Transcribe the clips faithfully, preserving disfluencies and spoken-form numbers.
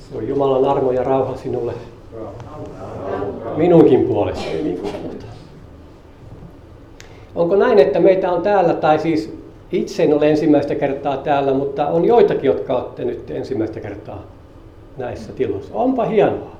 Se on Jumalan armo ja rauha sinulle. Minunkin puolestani. Onko näin, että meitä on täällä, tai siis itse en ole ensimmäistä kertaa täällä, mutta on joitakin, jotka olette nyt ensimmäistä kertaa näissä tiloissa. Onpa hienoa.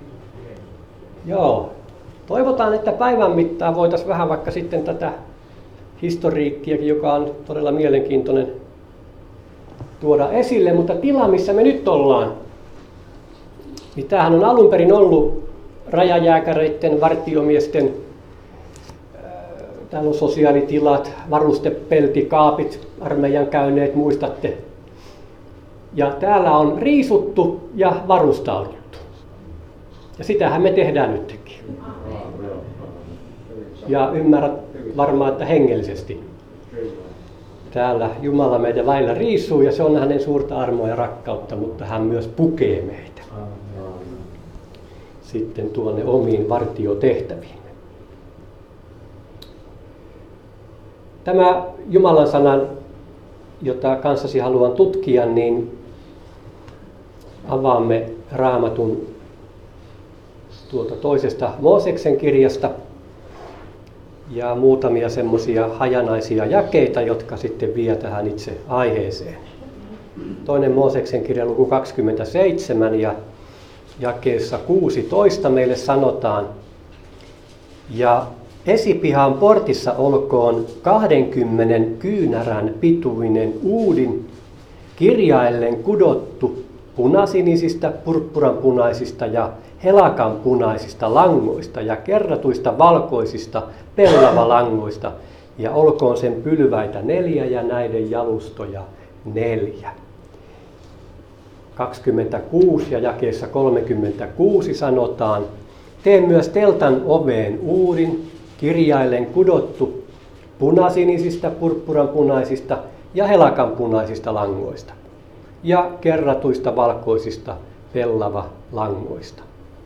Joo. Toivotaan, että päivän mittaan voitaisiin vähän vaikka sitten tätä historiikkiakin, joka on todella mielenkiintoinen, tuoda esille, mutta tila, missä me nyt ollaan, niin tämähän on alun perin ollut rajajääkäreiden, vartiomiesten, täällä on sosiaalitilat, varustepelti, kaapit, armeijan käyneet, muistatte. Ja täällä on riisuttu ja varustauduttu. Ja sitähän me tehdään nytkin. Ja ymmärrät varmaan, että hengellisesti. Täällä Jumala meitä väillä riisuu ja se on hänen suurta armoa ja rakkautta, mutta hän myös pukee meitä sitten tuonne omiin vartiotehtäviin. Tämä Jumalan sanan, jota kanssasi haluan tutkia, niin avaamme Raamatun tuolta toisesta Mooseksen kirjasta ja muutamia semmoisia hajanaisia jakeita, jotka sitten vie tähän itse aiheeseen. Toinen Mooseksen kirja luku kaksikymmentäseitsemän ja jakeessa kuusitoista meille sanotaan: ja esipihan portissa olkoon kahdenkymmenen kyynärän pituinen uudin, kirjaillen kudottu punasinisistä, purppuranpunaisista ja helakanpunaisista langoista ja kerratuista valkoisista pellavalangoista, ja olkoon sen pylväitä neljä ja näiden jalustoja neljä. kaksikymmentäkuusi ja jakeessa kolmekymmentäkuusi sanotaan: tee myös teltan oveen uudin, kirjaillen kudottu punasinisistä, purppuranpunaisista ja helakanpunaisista langoista ja kerratuista valkoisista pellavalangoista.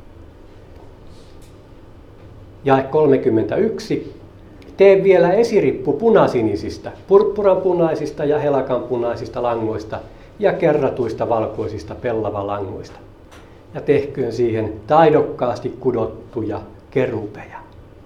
Jae kolmekymmentäyksi. Tee vielä esirippu punasinisistä, purppuranpunaisista ja helakanpunaisista langoista ja kerratuista valkoisista pellavalangoista. Ja tehköön siihen taidokkaasti kudottuja kerubeja.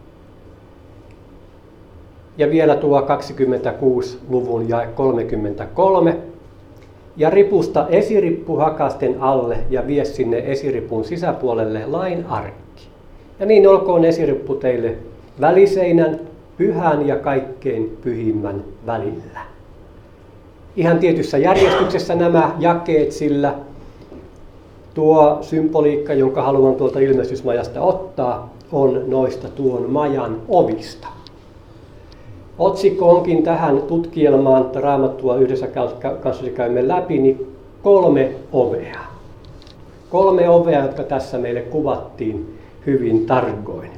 Ja vielä tuo kaksikymmentäkuusi luvun jae kolmekymmentäkolme. Ja ripusta esirippu hakasten alle ja vie sinne esiripun sisäpuolelle lain arkki. Ja niin olkoon esirippu teille väliseinän, pyhän ja kaikkein pyhimmän välillä. Ihan tietyssä järjestyksessä nämä jakeet, sillä tuo symboliikka, jonka haluan tuolta ilmestysmajasta ottaa, on noista tuon majan ovista. Otsikko onkin tähän tutkielmaan, että Raamattua yhdessä kanssasi käymme läpi, niin kolme ovea. Kolme ovea, jotka tässä meille kuvattiin hyvin tarkoin.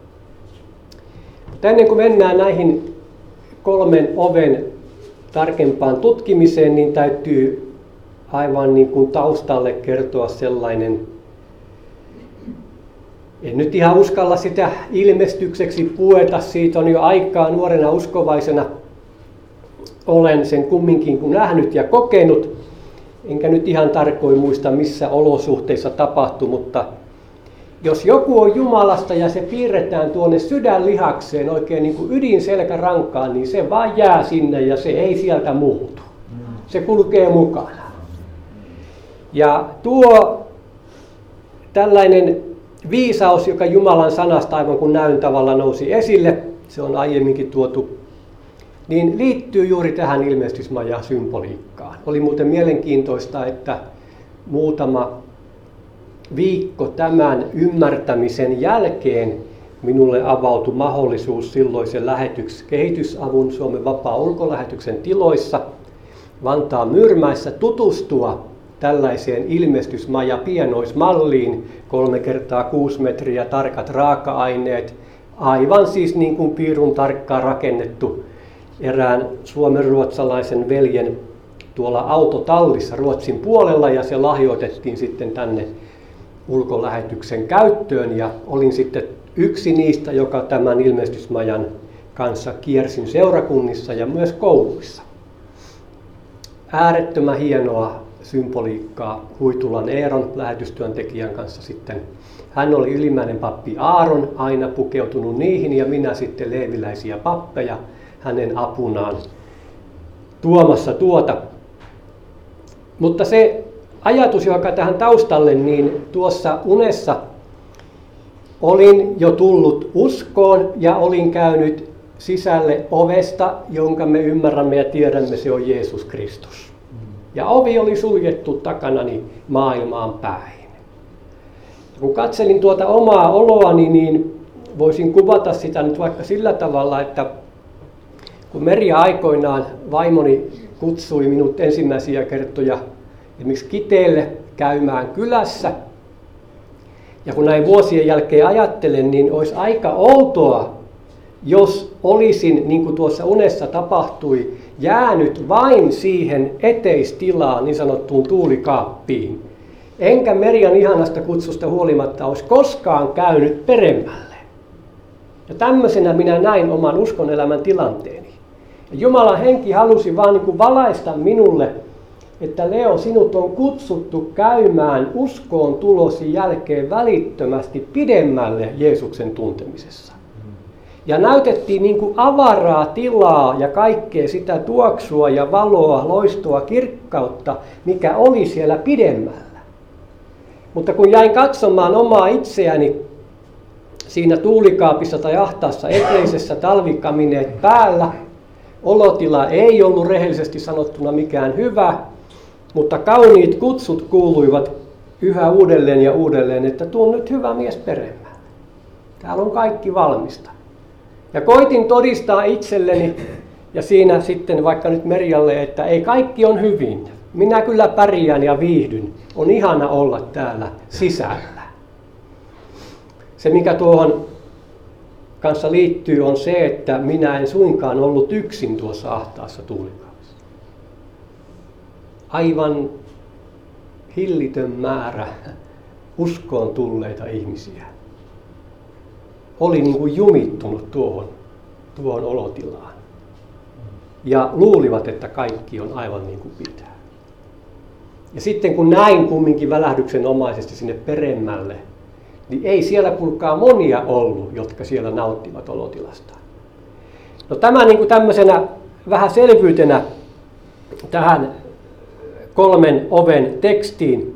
Mutta ennen kuin mennään näihin kolmen oven tarkempaan tutkimiseen, niin täytyy aivan niin kuin taustalle kertoa sellainen, en nyt ihan uskalla sitä ilmestykseksi pueta, siitä on jo aikaa nuorena uskovaisena. Olen sen kumminkin kun nähnyt ja kokenut, enkä nyt ihan tarkoin muista missä olosuhteissa tapahtui, mutta jos joku on Jumalasta ja se piirretään tuonne sydänlihakseen oikein niin kuin ydinselkärankaan, niin se vaan jää sinne ja se ei sieltä muutu. Se kulkee mukana. Ja tuo tällainen viisaus, joka Jumalan sanasta aivan kuin näyn tavalla nousi esille, se on aiemminkin tuotu, niin liittyy juuri tähän ilmestysmaja symboliikkaan. Oli muuten mielenkiintoista, että muutama viikko tämän ymmärtämisen jälkeen minulle avautui mahdollisuus silloisen lähetyks, kehitysavun Suomen vapaa-ulkolähetyksen tiloissa Vantaan Myyrmäessä tutustua tällaiseen ilmestysmaja pienoismalliin, kolme kertaa kuusi metriä, tarkat raaka-aineet, aivan siis niin kuin piirun tarkkaan rakennettu erään suomenruotsalaisen veljen tuolla autotallissa Ruotsin puolella, ja se lahjoitettiin sitten tänne ulkolähetyksen käyttöön, ja olin sitten yksi niistä, joka tämän ilmestysmajan kanssa kiersin seurakunnissa ja myös kouluissa. Äärettömän hienoa symboliikkaa Huitulan Eeron lähetystyöntekijän kanssa sitten. Hän oli ylimmäinen pappi Aaron, aina pukeutunut niihin, ja minä sitten leeviläisiä pappeja hänen apunaan tuomassa tuota. Mutta se ajatus, joka tähän taustalle, niin tuossa unessa olin jo tullut uskoon ja olin käynyt sisälle ovesta, jonka me ymmärrämme ja tiedämme, se on Jeesus Kristus. Ja ovi oli suljettu takanani maailmaan päin. Ja kun katselin tuota omaa oloani, niin voisin kuvata sitä nyt vaikka sillä tavalla, että kun Merja aikoinaan, vaimoni, kutsui minut ensimmäisiä kertoja esimerkiksi Kiteelle käymään kylässä, ja kun näin vuosien jälkeen ajattelen, niin olisi aika outoa, jos olisin, niin kuin tuossa unessa tapahtui, jäänyt vain siihen eteistilaan, niin sanottuun tuulikaappiin. Enkä Merjan ihanasta kutsusta huolimatta olisi koskaan käynyt peremmälle. Ja tämmöisenä minä näin oman uskonelämän tilanteeni. Ja Jumalan henki halusi vaan niin kuin valaista minulle, että Leo, sinut on kutsuttu käymään uskoon tulosi jälkeen välittömästi pidemmälle Jeesuksen tuntemisessa. Ja näytettiin niin kuin avaraa tilaa ja kaikkea sitä tuoksua ja valoa, loistoa, kirkkautta, mikä oli siellä pidemmällä. Mutta kun jäin katsomaan omaa itseäni siinä tuulikaapissa tai ahtaassa eteisessä talvikamineet päällä, olotila ei ollut rehellisesti sanottuna mikään hyvä, mutta kauniit kutsut kuuluivat yhä uudelleen ja uudelleen, että tuon nyt hyvä mies peremmälle. Täällä on kaikki valmista. Ja koitin todistaa itselleni ja siinä sitten vaikka nyt Merjalle, että ei kaikki on hyvin. Minä kyllä pärjään ja viihdyn. On ihana olla täällä sisällä. Se mikä tuohon kanssa liittyy on se, että minä en suinkaan ollut yksin tuossa ahtaassa tuulikaapissa. Aivan hillitön määrä uskoon tulleita ihmisiä oli niin kuin jumittunut tuohon, tuohon olotilaan. Ja luulivat, että kaikki on aivan niin kuin pitää. Ja sitten kun näin kumminkin välähdyksenomaisesti sinne peremmälle, niin ei siellä kuulkaa monia ollut, jotka siellä nauttivat olotilastaan. No tämä niin kuin tämmöisenä vähän selvyytenä tähän kolmen oven tekstiin.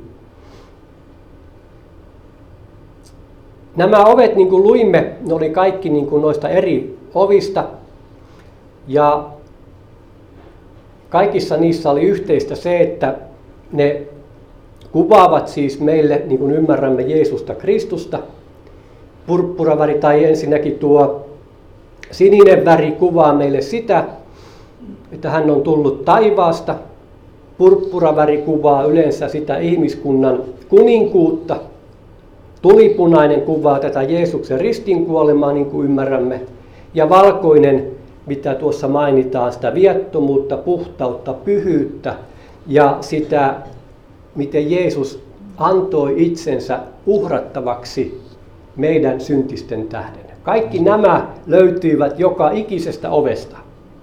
Nämä ovet, niin kuin luimme, ne oli kaikki niin kuin noista eri ovista. Ja kaikissa niissä oli yhteistä se, että ne kuvaavat siis meille, niin kuin ymmärrämme, Jeesusta Kristusta. Purppuraväri tai ensinnäkin tuo sininen väri kuvaa meille sitä, että hän on tullut taivaasta. Purppuraväri kuvaa yleensä sitä ihmiskunnan kuninkuutta. Tulipunainen kuvaa tätä Jeesuksen ristinkuolemaa, niin kuin ymmärrämme. Ja valkoinen, mitä tuossa mainitaan, sitä viattomuutta, puhtautta, pyhyyttä ja sitä, miten Jeesus antoi itsensä uhrattavaksi meidän syntisten tähden. Kaikki nämä löytyivät joka ikisestä ovesta.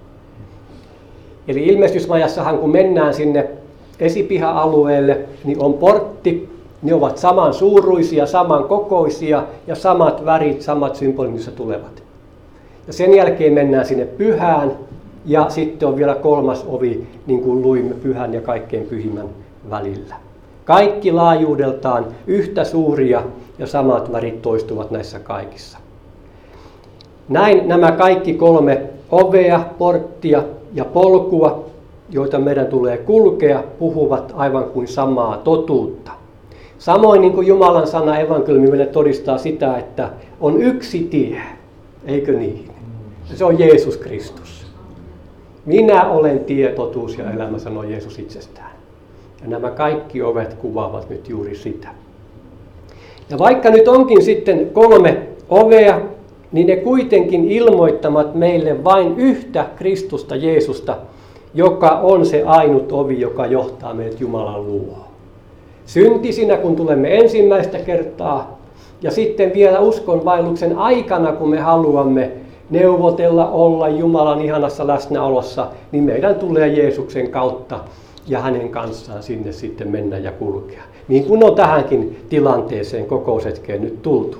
Eli ilmestysmajassahan kun mennään sinne esipiha-alueelle, niin on portti. Ne ovat saman suuruisia, saman kokoisia ja samat värit, samat symbolit, missä tulevat. Ja sen jälkeen mennään sinne pyhään ja sitten on vielä kolmas ovi, niin kuin luimme, pyhän ja kaikkein pyhimmän välillä. Kaikki laajuudeltaan yhtä suuria ja samat värit toistuvat näissä kaikissa. Näin nämä kaikki kolme ovea, porttia ja polkua, joita meidän tulee kulkea, puhuvat aivan kuin samaa totuutta. Samoin niin kuin Jumalan sana evankeliumi meille todistaa sitä, että on yksi tie, eikö niin? Se on Jeesus Kristus. Minä olen tie, totuus ja elämä, sanoo Jeesus itsestään. Ja nämä kaikki ovet kuvaavat nyt juuri sitä. Ja vaikka nyt onkin sitten kolme ovea, niin ne kuitenkin ilmoittavat meille vain yhtä Kristusta, Jeesusta, joka on se ainut ovi, joka johtaa meidät Jumalan luo. Syntisinä, kun tulemme ensimmäistä kertaa, ja sitten vielä uskonvaelluksen aikana, kun me haluamme neuvotella, olla Jumalan ihanassa läsnäolossa, niin meidän tulee Jeesuksen kautta ja hänen kanssaan sinne sitten mennä ja kulkea. Niin kuin on tähänkin tilanteeseen kokoushetkeen nyt tultu.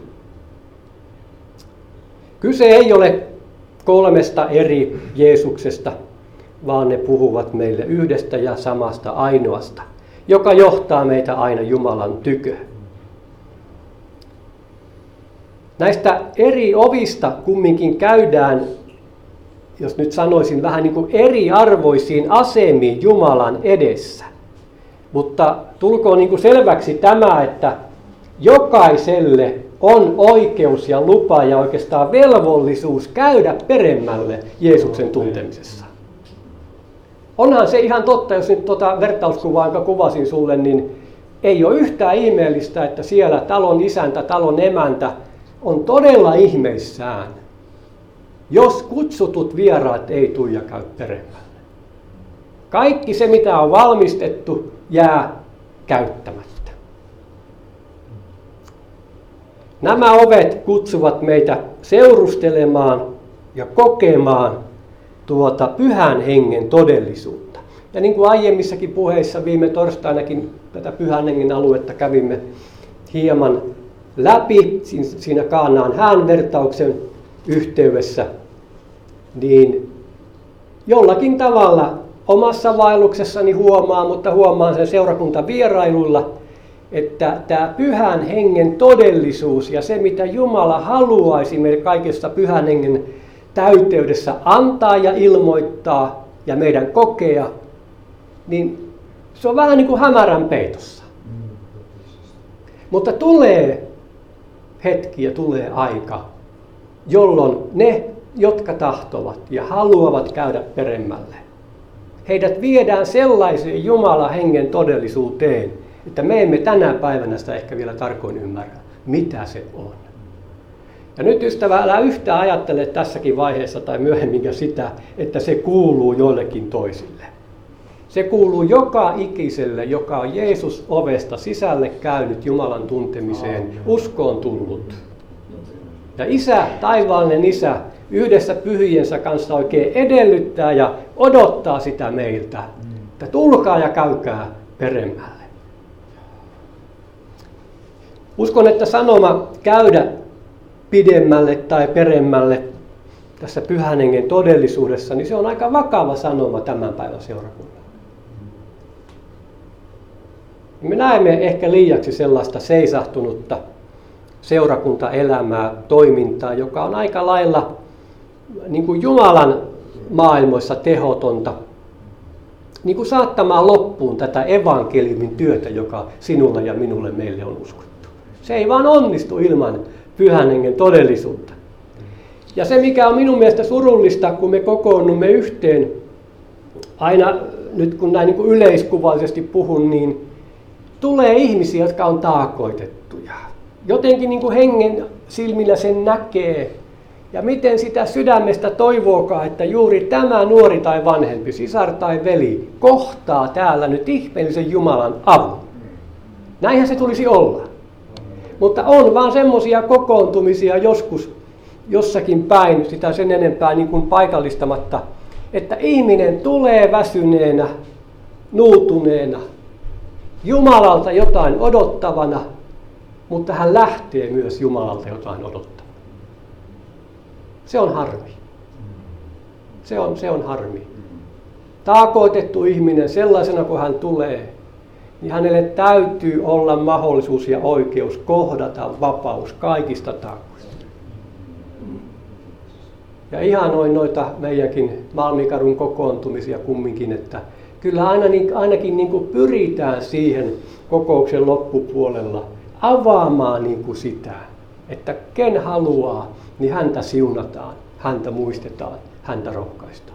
Kyse ei ole kolmesta eri Jeesuksesta, vaan ne puhuvat meille yhdestä ja samasta ainoasta, joka johtaa meitä aina Jumalan tykö. Näistä eri ovista kumminkin käydään, jos nyt sanoisin, vähän niin kuin eriarvoisiin asemiin Jumalan edessä. Mutta tulkoon niin kuin selväksi tämä, että jokaiselle on oikeus ja lupa ja oikeastaan velvollisuus käydä peremmälle Jeesuksen tuntemisessa. Onhan se ihan totta, jos nyt tuota vertauskuvaa, jonka kuvasin sulle, niin ei ole yhtään ihmeellistä, että siellä talon isäntä, talon emäntä on todella ihmeissään, jos kutsutut vieraat ei tule ja käy peremmälle. Kaikki se, mitä on valmistettu, jää käyttämättä. Nämä ovet kutsuvat meitä seurustelemaan ja kokemaan tuota pyhän hengen todellisuutta. Ja niin kuin aiemmissakin puheissa viime torstainakin tätä pyhän hengen aluetta kävimme hieman läpi siinä Kaanaan hän vertauksen yhteydessä, niin jollakin tavalla omassa vaelluksessani huomaan, mutta huomaan sen seurakuntavierailuilla, että tämä pyhän hengen todellisuus ja se, mitä Jumala haluaisi meille kaikessa pyhän hengen täyteydessä antaa ja ilmoittaa ja meidän kokea, niin se on vähän niin kuin hämärän peitossa. Mutta tulee hetki ja tulee aika, jolloin ne, jotka tahtovat ja haluavat käydä peremmälle, heidät viedään sellaiseen Jumalan hengen todellisuuteen, että me emme tänä päivänä sitä ehkä vielä tarkoin ymmärrä, mitä se on. Ja nyt ystävä, älä yhtään ajattele tässäkin vaiheessa tai myöhemmin sitä, että se kuuluu joillekin toisille. Se kuuluu joka ikiselle, joka on Jeesus ovesta sisälle käynyt Jumalan tuntemiseen, uskoon tullut. Ja Isä, taivaallinen Isä, yhdessä pyhiensä kanssa oikein edellyttää ja odottaa sitä meiltä, että tulkaa ja käykää peremmälle. Uskon, että sanoma käydä pidemmälle tai peremmälle tässä pyhän hengen todellisuudessa, niin se on aika vakava sanoma tämän päivän seurakunnalle. Me näemme ehkä liiaksi sellaista seisahtunutta seurakuntaelämää, toimintaa, joka on aika lailla niin kuin Jumalan maailmoissa tehotonta, niin kuin saattamaan loppuun tätä evankeliumin työtä, joka sinulle ja minulle meille on uskottu. Se ei vaan onnistu ilman pyhän hengen todellisuutta. Ja se, mikä on minun mielestä surullista, kun me kokoonnumme yhteen, aina nyt kun näin niin kuin yleiskuvallisesti puhun, niin tulee ihmisiä, jotka on taakoitettuja. Jotenkin niin kuin hengen silmillä sen näkee. Ja miten sitä sydämestä toivookaan, että juuri tämä nuori tai vanhempi, sisar tai veli, kohtaa täällä nyt ihmeellisen Jumalan avun. Näinhän se tulisi olla. Mutta on vaan semmoisia kokoontumisia joskus jossakin päin, sitä sen enempää niin kuin paikallistamatta, että ihminen tulee väsyneenä, nuutuneena, Jumalalta jotain odottavana, mutta hän lähtee myös Jumalalta jotain odottavana. Se on harmi. Se on, se on harmi. Taakoitettu ihminen sellaisena kuin hän tulee, niin hänelle täytyy olla mahdollisuus ja oikeus kohdata vapaus kaikista taakoista. Ja ihanoin noita meidänkin Malmikadun kokoontumisia kumminkin, että kyllä aina niin, ainakin niin kuin pyritään siihen kokouksen loppupuolella avaamaan niin kuin sitä, että ken haluaa, niin häntä siunataan, häntä muistetaan, häntä rohkaistaan.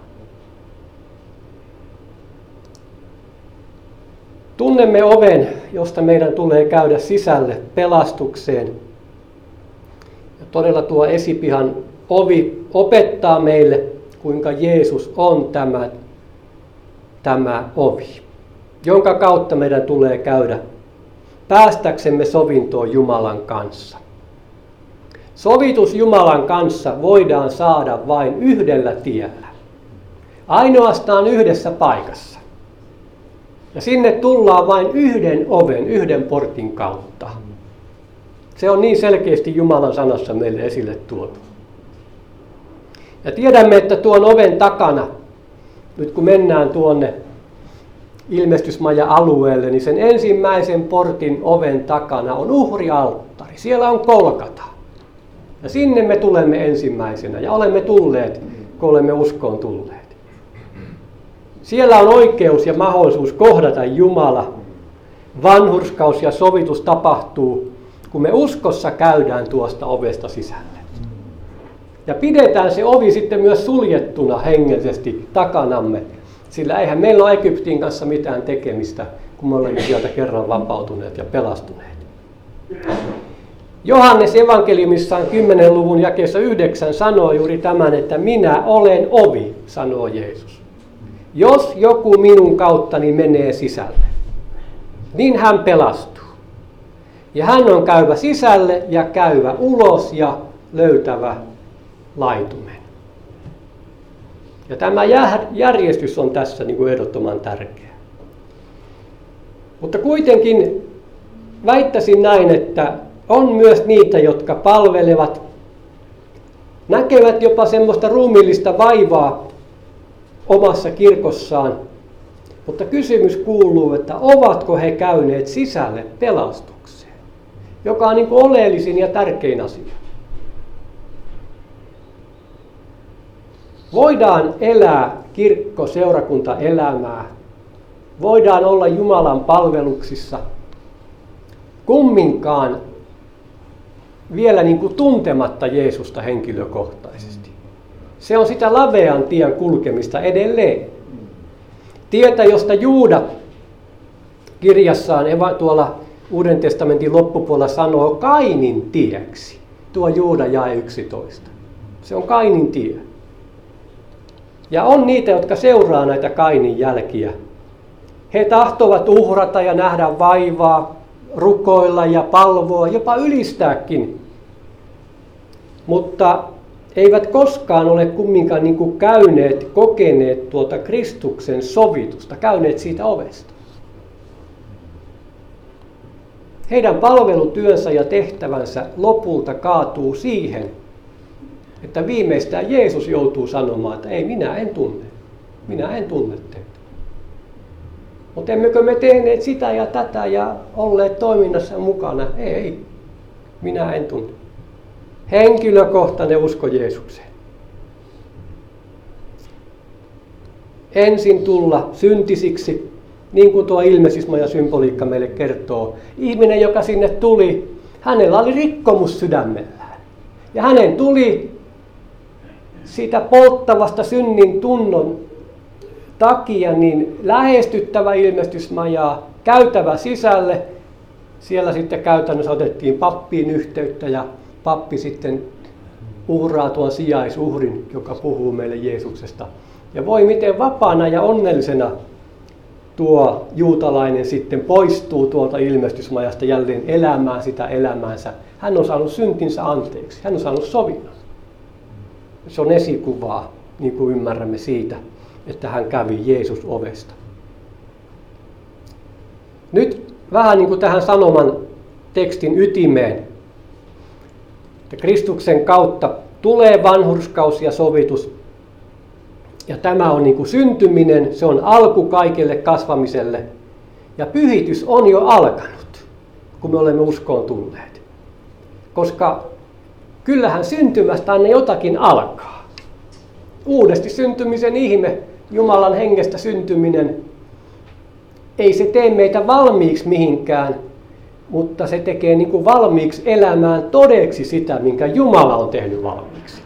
Tunnemme oven, josta meidän tulee käydä sisälle pelastukseen. Ja todella tuo Esipihan ovi opettaa meille, kuinka Jeesus on tämä, tämä ovi, jonka kautta meidän tulee käydä päästäksemme sovintoon Jumalan kanssa. Sovitus Jumalan kanssa voidaan saada vain yhdellä tiellä, ainoastaan yhdessä paikassa. Ja sinne tullaan vain yhden oven, yhden portin kautta. Se on niin selkeästi Jumalan sanassa meille esille tuotu. Ja tiedämme, että tuon oven takana, nyt kun mennään tuonne ilmestysmaja-alueelle, niin sen ensimmäisen portin oven takana on uhrialttari. Siellä on Golgata. Ja sinne me tulemme ensimmäisenä ja olemme tulleet, kun olemme uskoon tulleet. Siellä on oikeus ja mahdollisuus kohdata Jumala. Vanhurskaus ja sovitus tapahtuu, kun me uskossa käydään tuosta ovesta sisälle. Ja pidetään se ovi sitten myös suljettuna hengellisesti takanamme, sillä eihän meillä ole Egyptin kanssa mitään tekemistä, kun me olemme sieltä kerran vapautuneet ja pelastuneet. Johannes evankeliumissaan kymmenen luvun jakeessa yhdeksän sanoo juuri tämän, että minä olen ovi, sanoo Jeesus. Jos joku minun kauttani menee sisälle, niin hän pelastuu. Ja hän on käyvä sisälle ja käyvä ulos ja löytävä laitumen. Ja tämä järjestys on tässä niin kuin ehdottoman tärkeä. Mutta kuitenkin väittäisin näin, että on myös niitä, jotka palvelevat, näkevät jopa semmoista ruumiillista vaivaa omassa kirkossaan. Mutta kysymys kuuluu, että ovatko he käyneet sisälle pelastukseen, joka on niin kuin oleellisin ja tärkein asia. Voidaan elää kirkko-seurakuntaelämää, voidaan olla Jumalan palveluksissa, kumminkaan vielä niin kuin tuntematta Jeesusta henkilökohtaisesti. Se on sitä lavean tien kulkemista edelleen. Tietä, josta Juuda kirjassaan tuolla Uuden testamentin loppupuolella sanoo Kainin tieksi. Tuo Juuda jae yksitoista. Se on Kainin tie. Ja on niitä, jotka seuraa näitä Kainin jälkiä. He tahtovat uhrata ja nähdä vaivaa, rukoilla ja palvoa, jopa ylistääkin. Mutta eivät koskaan ole kumminkaan niin kuin käyneet, kokeneet tuota Kristuksen sovitusta, käyneet siitä ovesta. Heidän palvelutyönsä ja tehtävänsä lopulta kaatuu siihen, että viimeistään Jeesus joutuu sanomaan, että ei, minä en tunne. Minä en tunne teitä. Mutta emmekö me tehneet sitä ja tätä ja olleet toiminnassa mukana? Ei, minä en tunne. Henkilökohtainen usko Jeesukseen. Ensin tulla syntisiksi, niin kuin tuo ilmesismaja symboliikka meille kertoo. Ihminen, joka sinne tuli, hänellä oli rikkomus sydämellään. Ja hänen tuli siitä polttavasta synnin tunnon takia niin lähestyttävä ilmestysmajaa, käytävä sisälle. Siellä sitten käytännössä otettiin pappiin yhteyttä ja pappi sitten uhraa tuon sijaisuhrin, joka puhuu meille Jeesuksesta. Ja voi miten vapaana ja onnellisena tuo juutalainen sitten poistuu tuolta ilmestysmajasta jälleen elämään sitä elämäänsä. Hän on saanut syntinsä anteeksi, hän on saanut sovinnon. Se on esikuvaa, niin kuin ymmärrämme siitä, että hän kävi Jeesus ovesta. Nyt vähän niin kuin tähän sanoman tekstin ytimeen. Että Kristuksen kautta tulee vanhurskaus ja sovitus. Ja tämä on niin kuin syntyminen, se on alku kaikelle kasvamiselle. Ja pyhitys on jo alkanut, kun me olemme uskoon tulleet. Koska kyllähän syntymästä aina jotakin alkaa. Uudesti syntymisen ihme, Jumalan hengestä syntyminen, ei se tee meitä valmiiksi mihinkään, mutta se tekee niin kuin valmiiksi elämään todeksi sitä, minkä Jumala on tehnyt valmiiksi.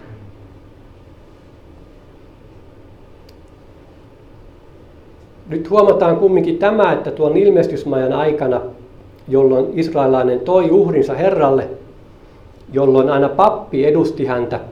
Nyt huomataan kumminkin tämä, että tuon ilmestysmajan aikana, jolloin israelainen toi uhrinsa Herralle, jolloin aina pappi edusti häntä,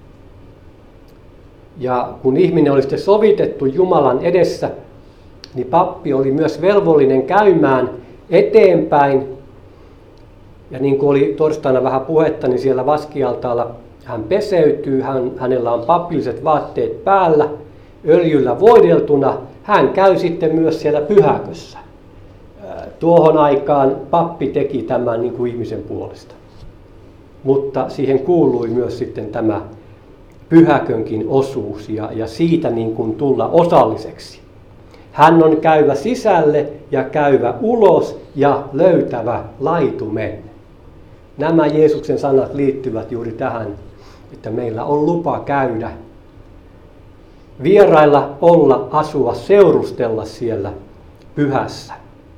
ja kun ihminen oli sitten sovitettu Jumalan edessä, niin pappi oli myös velvollinen käymään eteenpäin. Ja niin kuin oli torstaina vähän puhetta, niin siellä vaskialtaalla hän peseytyy, hän, hänellä on papilliset vaatteet päällä, öljyllä voideltuna. Hän käy sitten myös siellä pyhäkössä. Tuohon aikaan pappi teki tämän niin kuin ihmisen puolesta. Mutta siihen kuului myös sitten tämä pyhäkönkin osuus ja, ja siitä niin kuin tulla osalliseksi. Hän on käyvä sisälle ja käyvä ulos ja löytävä laitumen. Nämä Jeesuksen sanat liittyvät juuri tähän, että meillä on lupa käydä, vierailla, olla, asua, seurustella siellä pyhässä.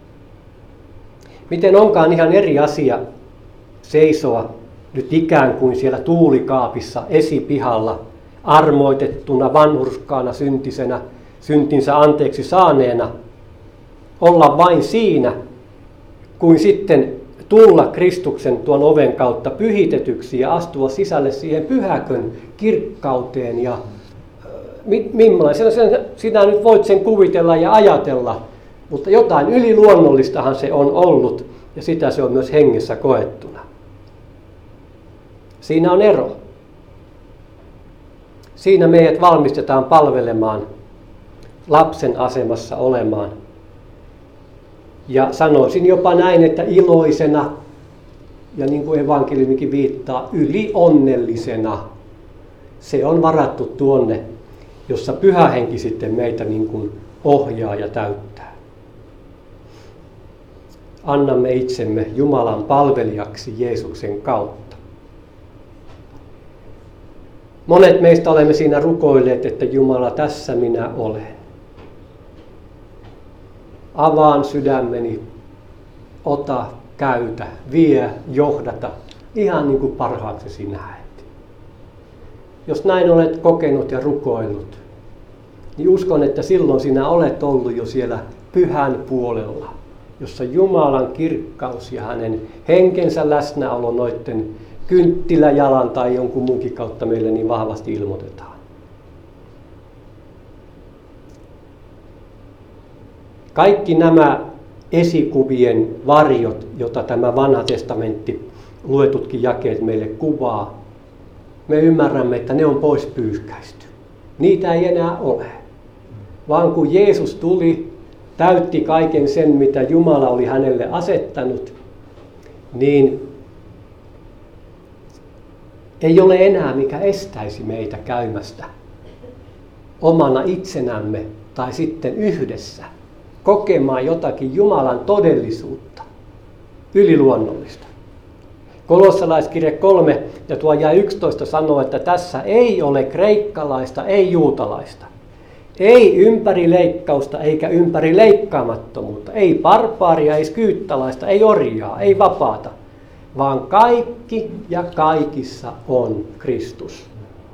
Miten onkaan ihan eri asia seisoa nyt ikään kuin siellä tuulikaapissa esipihalla, armoitettuna, vanhurskaana, syntisenä, syntinsä anteeksi saaneena, olla vain siinä, kuin sitten tulla Kristuksen tuon oven kautta pyhitetyksi ja astua sisälle siihen pyhäkön kirkkauteen. Ja millaisena sinä nyt voit sen kuvitella ja ajatella, mutta jotain yliluonnollistahan se on ollut ja sitä se on myös hengessä koettuna. Siinä on ero. Siinä meidät valmistetaan palvelemaan, lapsen asemassa olemaan. Ja sanoisin jopa näin, että iloisena, ja niin kuin evankeliumikin viittaa, ylionnellisena. Se on varattu tuonne, jossa Pyhä Henki sitten meitä niin kuin ohjaa ja täyttää. Annamme itsemme Jumalan palvelijaksi Jeesuksen kautta. Monet meistä olemme siinä rukoilleet, että Jumala, tässä minä olen. Avaan sydämeni, ota, käytä, vie, johdata, ihan niin kuin parhaaksesi näet. Jos näin olet kokenut ja rukoillut, niin uskon, että silloin sinä olet ollut jo siellä pyhän puolella, jossa Jumalan kirkkaus ja hänen henkensä läsnäolo noitten kynttiläjalan tai jonkun muunkin kautta meille niin vahvasti ilmoitetaan. Kaikki nämä esikuvien varjot, jota tämä vanha testamentti, luetutkin jakeet meille kuvaa, me ymmärrämme, että ne on pois pyyhkäisty. Niitä ei enää ole. Vaan kun Jeesus tuli, täytti kaiken sen, mitä Jumala oli hänelle asettanut, niin ei ole enää mikä estäisi meitä käymästä omana itsenämme tai sitten yhdessä kokemaan jotakin Jumalan todellisuutta, yliluonnollista. Kolossalaiskirje kolme ja tuo jae yksitoista sanoo, että tässä ei ole kreikkalaista, ei juutalaista. Ei ympärileikkausta eikä ympärileikkaamattomuutta, ei barbaaria, ei skyyttalaista, ei orjaa, ei vapaata, vaan kaikki ja kaikissa on Kristus.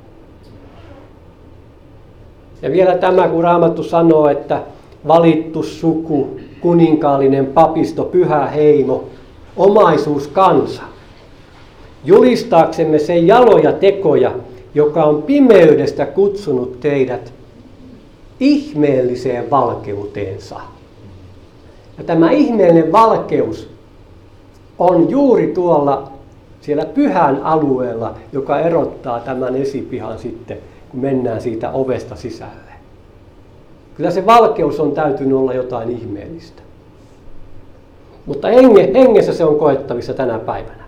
Ja vielä tämä, kun Raamattu sanoo, että valittu suku, kuninkaallinen papisto, pyhä heimo, omaisuus kansa. Julistaaksemme sen jaloja tekoja, joka on pimeydestä kutsunut teidät ihmeelliseen valkeuteensa. Ja tämä ihmeellinen valkeus on juuri tuolla siellä pyhän alueella, joka erottaa tämän esipihan sitten, kun mennään siitä ovesta sisälle. Kyllä se valkeus on täytynyt olla jotain ihmeellistä. Mutta hengessä se on koettavissa tänä päivänä.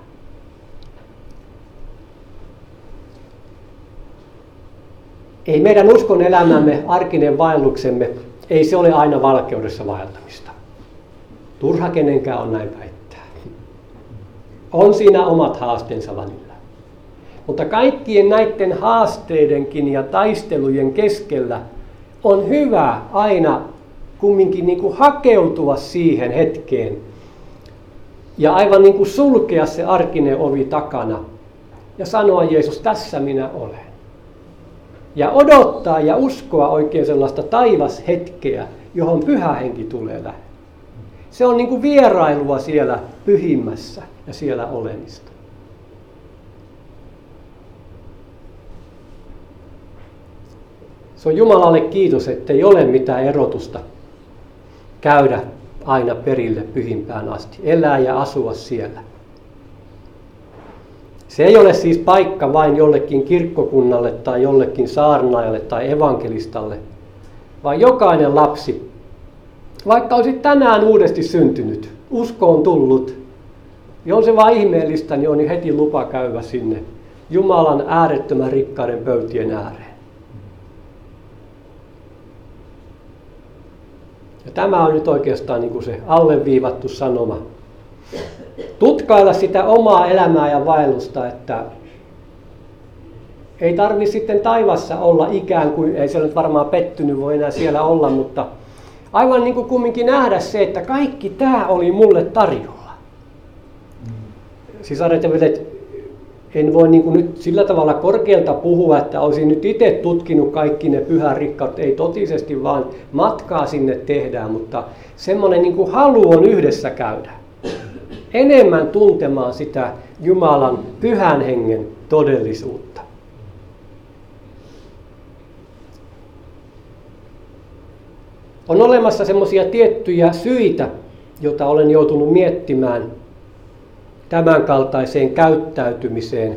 Ei meidän uskon elämämme, arkinen vaelluksemme, ei se ole aina valkeudessa vaeltamista. Turha kenenkään on näin väittää. On siinä omat haasteensa välillä. Mutta kaikkien näiden haasteidenkin ja taistelujen keskellä on hyvä aina kumminkin niin kuin hakeutua siihen hetkeen ja aivan niin kuin sulkea se arkinen ovi takana ja sanoa, Jeesus, tässä minä olen. Ja odottaa ja uskoa oikein sellaista taivashetkeä, johon Pyhä Henki tulee lähelle. Se on niin kuin vierailua siellä pyhimmässä ja siellä olemista. Se on Jumalalle kiitos, ettei ole mitään erotusta käydä aina perille pyhimpään asti, elää ja asua siellä. Se ei ole siis paikka vain jollekin kirkkokunnalle tai jollekin saarnaajalle tai evankelistalle, vaan jokainen lapsi, vaikka olisit tänään uudesti syntynyt, usko on tullut, niin on se vaan ihmeellistä, niin on niin heti lupa käydä sinne Jumalan äärettömän rikkaiden pöytien ääreen. Ja tämä on nyt oikeastaan niin kuin se alleviivattu sanoma. Tutkailla sitä omaa elämää ja vaellusta, että ei tarvitse sitten taivassa olla ikään kuin, ei se nyt varmaan pettynyt voi enää siellä olla, mutta aivan niin kuin kumminkin nähdä se, että kaikki tämä oli mulle tarjolla. Sisaret ja veljet, en voi niin kuin nyt sillä tavalla korkealta puhua, että olisin nyt itse tutkinut kaikki ne pyhän rikkaudet, ei totisesti, vaan matkaa sinne tehdään, mutta semmoinen niin kuin halu on yhdessä käydä. Enemmän tuntemaan sitä Jumalan pyhän hengen todellisuutta. On olemassa semmoisia tiettyjä syitä, joita olen joutunut miettimään tämänkaltaiseen käyttäytymiseen,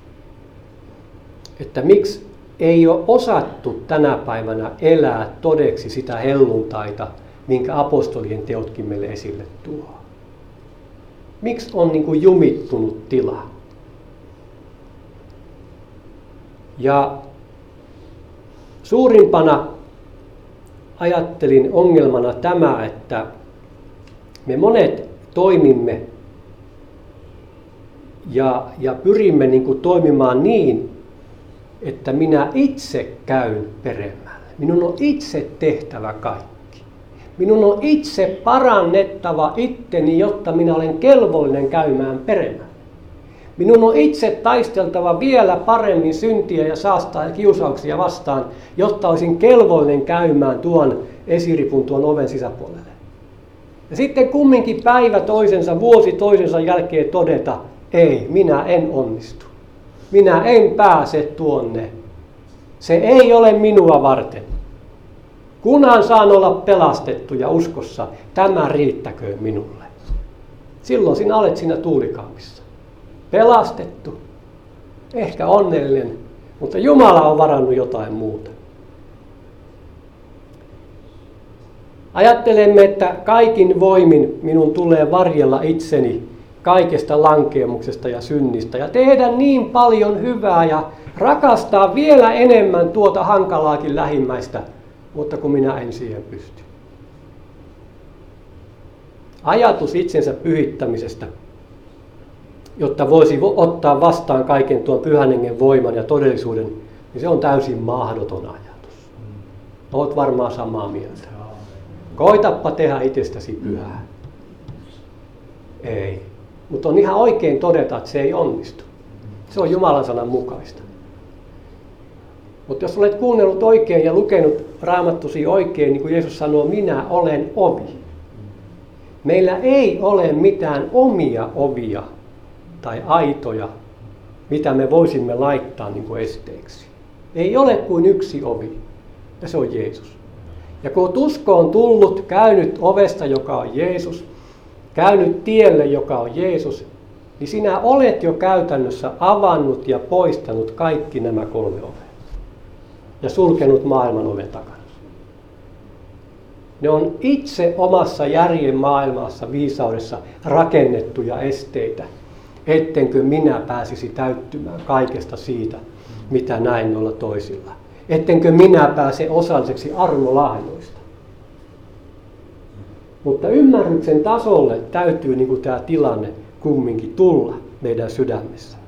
että miksi ei ole osattu tänä päivänä elää todeksi sitä helluntaita, minkä apostolien teotkin meille esille tuo. Miksi on niin kuin jumittunut tila? Ja suurimpana ajattelin ongelmana tämä, että me monet toimimme ja, ja pyrimme niin kuin toimimaan niin, että minä itse käyn peremmälle. Minun on itse tehtävä kaikki. Minun on itse parannettava itteni, jotta minä olen kelvollinen käymään peremmälle. Minun on itse taisteltava vielä paremmin syntiä ja saastaa ja kiusauksia vastaan, jotta olisin kelvollinen käymään tuon esiripun tuon oven sisäpuolelle. Ja sitten kumminkin päivä toisensa, vuosi toisensa jälkeen todeta, ei, minä en onnistu. Minä en pääse tuonne. Se ei ole minua varten. Kunhan saan olla pelastettu ja uskossa, tämä riittäköön minulle. Silloin sinä olet siinä tuulikaapissa. Pelastettu, ehkä onnellinen, mutta Jumala on varannut jotain muuta. Ajattelemme, että kaikin voimin minun tulee varjella itseni kaikesta lankeemuksesta ja synnistä ja tehdä niin paljon hyvää ja rakastaa vielä enemmän tuota hankalaakin lähimmäistä, mutta kun minä en siihen pysty. Ajatus itsensä pyhittämisestä, jotta voisi ottaa vastaan kaiken tuon pyhän hengen voiman ja todellisuuden, niin se on täysin mahdoton ajatus. Olet varmaan samaa mieltä. Koitappa tehdä itsestäsi pyhää. Ei. Mutta on ihan oikein todeta, että se ei onnistu. Se on Jumalan sanan mukaista. Mutta jos olet kuunnellut oikein ja lukenut Raamattusi oikein, niin kuin Jeesus sanoo, minä olen ovi. Meillä ei ole mitään omia ovia tai aitoja, mitä me voisimme laittaa niin kuin esteeksi. Ei ole kuin yksi ovi, ja se on Jeesus. Ja kun usko on tullut, käynyt ovesta, joka on Jeesus, käynyt tielle, joka on Jeesus, niin sinä olet jo käytännössä avannut ja poistanut kaikki nämä kolme ovea. Ja sulkenut maailman oven takana. Ne on itse omassa järjen maailmassa, viisaudessa rakennettuja esteitä, ettenkö minä pääsisi täyttymään kaikesta siitä, mitä näin noilla toisilla. Ettenkö minä pääse osalliseksi armolahjoista. Mutta ymmärryksen tasolle täytyy niin kuin tämä tilanne kumminkin tulla meidän sydämessä.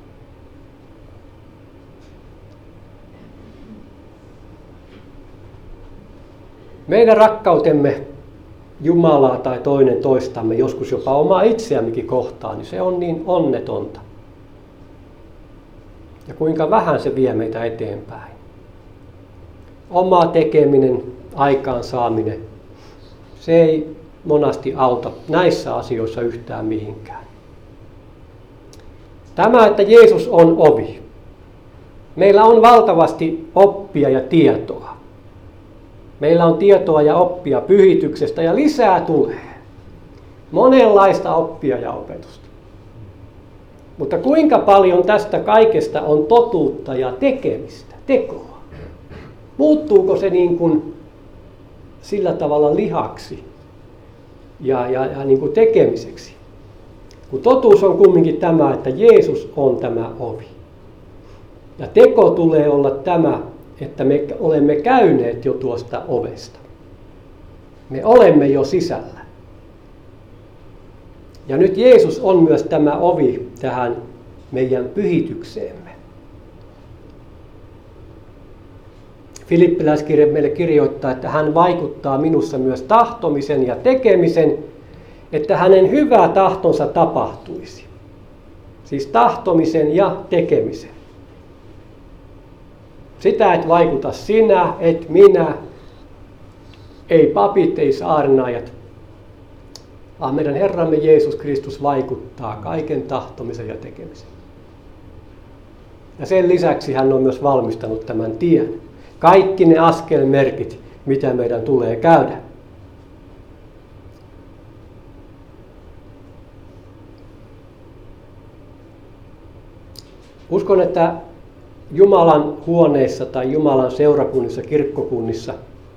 Meidän rakkautemme Jumalaa tai toinen toistamme, joskus jopa omaa itseämmekin kohtaan, niin se on niin onnetonta. Ja kuinka vähän se vie meitä eteenpäin. Oma tekeminen, aikaansaaminen, se ei monasti auta näissä asioissa yhtään mihinkään. Tämä, että Jeesus on ovi. Meillä on valtavasti oppia ja tietoa. Meillä on tietoa ja oppia pyhityksestä ja lisää tulee. Monenlaista oppia ja opetusta. Mutta kuinka paljon tästä kaikesta on totuutta ja tekemistä, tekoa? Muuttuuko se niin kuin sillä tavalla lihaksi, ja, ja, ja niin kuin tekemiseksi. Kun totuus on kumminkin tämä, että Jeesus on tämä ovi. Ja teko tulee olla tämä, että me olemme käyneet jo tuosta ovesta. Me olemme jo sisällä. Ja nyt Jeesus on myös tämä ovi tähän meidän pyhitykseemme. Filippiläiskirje meille kirjoittaa, että hän vaikuttaa minussa myös tahtomisen ja tekemisen, että hänen hyvä tahtonsa tapahtuisi. Siis tahtomisen ja tekemisen. Sitä et vaikuta sinä, et minä, ei papit, ei saarnaajat, vaan meidän Herramme Jeesus Kristus vaikuttaa kaiken tahtomisen ja tekemisen. Ja sen lisäksi hän on myös valmistanut tämän tien. Kaikki ne askelmerkit, mitä meidän tulee käydä. Uskon, että Jumalan huoneissa tai Jumalan seurakunnissa, kirkkokunnissa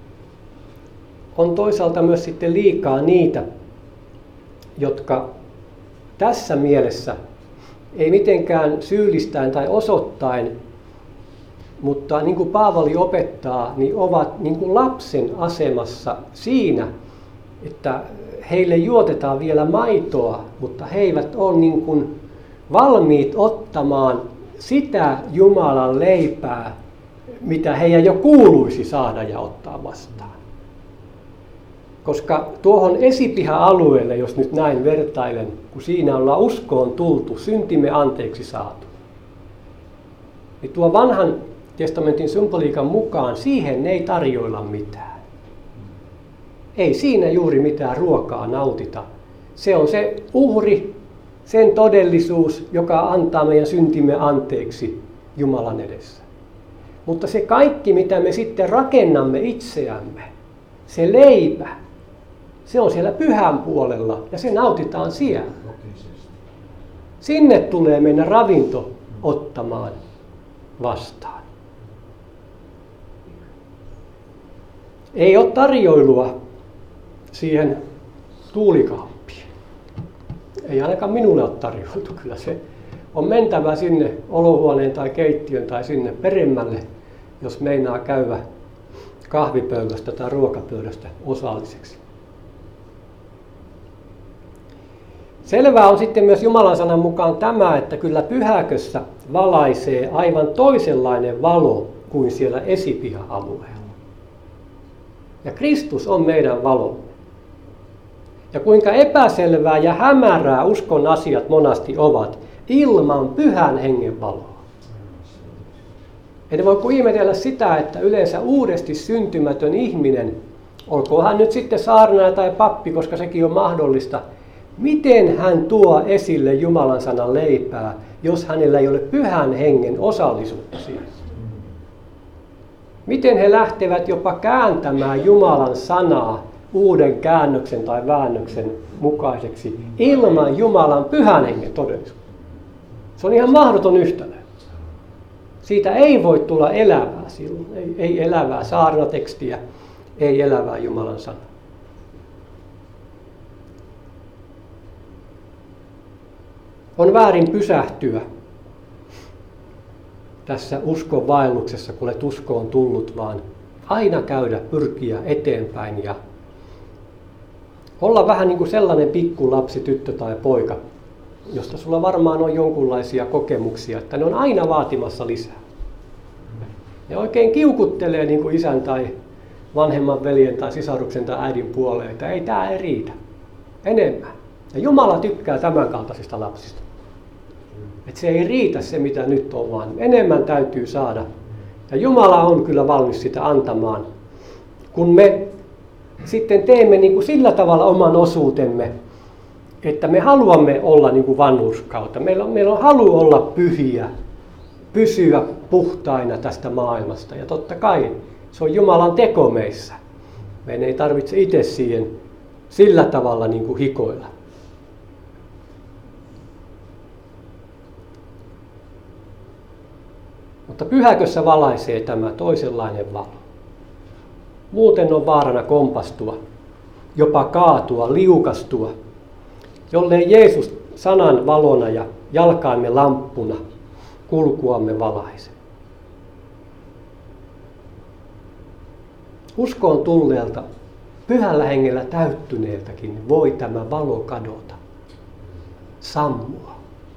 on toisaalta myös sitten liikaa niitä, jotka tässä mielessä ei mitenkään syyllistäen tai osoittain, mutta niin kuin Paavali opettaa, niin ovat niin kuin lapsen asemassa siinä, että heille juotetaan vielä maitoa, mutta he eivät ole niin kuin valmiit ottamaan sitä Jumalan leipää, mitä heidän jo kuuluisi saada ja ottaa vastaan. Koska tuohon esipiha-alueelle, jos nyt näin vertailen, kun siinä ollaan uskoon tultu, syntimme anteeksi saatu, niin tuo vanhan testamentin symboliikan mukaan siihen ei tarjoilla mitään. Ei siinä juuri mitään ruokaa nautita. Se on se uhri, sen todellisuus, joka antaa meidän syntimme anteeksi Jumalan edessä. Mutta se kaikki, mitä me sitten rakennamme itseämme, se leipä, se on siellä pyhän puolella ja se nautitaan siellä. Sinne tulee meidän ravinto ottamaan vastaan. Ei ole tarjoilua siihen tuulikaappiin. Ei ainakaan minulle ole tarjoiltu. Kyllä se on mentävä sinne olohuoneen tai keittiön tai sinne peremmälle, jos meinaa käydä kahvipöydästä tai ruokapöydästä osalliseksi. Selvää on sitten myös Jumalan sanan mukaan tämä, että kyllä pyhäkössä valaisee aivan toisenlainen valo kuin siellä esipiha-alueella. Ja Kristus on meidän valomme. Ja kuinka epäselvää ja hämärää uskon asiat monasti ovat ilman pyhän hengen valoa. Ei voi kuin ihmetellä sitä, että yleensä uudesti syntymätön ihminen, olkoon hän nyt sitten saarnaaja tai pappi, koska sekin on mahdollista, miten hän tuo esille Jumalan sanan leipää, jos hänellä ei ole pyhän hengen osallisuutta siihen? Miten he lähtevät jopa kääntämään Jumalan sanaa uuden käännöksen tai väännöksen mukaiseksi ilman Jumalan pyhän hengen todellisuutta? Se on ihan mahdoton yhtälö. Siitä ei voi tulla elävää silloin. Ei, ei elävää saarnatekstiä, ei elävää Jumalan sanaa. On väärin pysähtyä tässä uskon vaelluksessa, kun olet uskoon tullut, vaan aina käydä, pyrkiä eteenpäin ja olla vähän niin kuin sellainen pikkulapsi, tyttö tai poika, josta sulla varmaan on jonkunlaisia kokemuksia, että ne on aina vaatimassa lisää. Ja oikein kiukuttelee niin kuin isän tai vanhemman veljen tai sisaruksen tai äidin puoleen, että ei tämä ei riitä. Enemmän. Ja Jumala tykkää tämän kaltaisista lapsista. Että se ei riitä se, mitä nyt on, vaan enemmän täytyy saada. Ja Jumala on kyllä valmis sitä antamaan, kun me sitten teemme niin kuin sillä tavalla oman osuutemme, että me haluamme olla niin kuin vanhurskautta. Meillä on, meillä on halu olla pyhiä, pysyä puhtaina tästä maailmasta. Ja totta kai se on Jumalan teko meissä. Meidän ei tarvitse itse siihen sillä tavalla niin kuin hikoilla. Mutta pyhäkössä valaisee tämä toisenlainen valo. Muuten on vaarana kompastua jopa kaatua, liukastua, jollei Jeesus sanan valona ja jalkaamme lamppuna kulkuamme valaise. Uskoon tulleelta, pyhällä hengellä täyttyneeltäkin voi tämä valo kadota, sammua.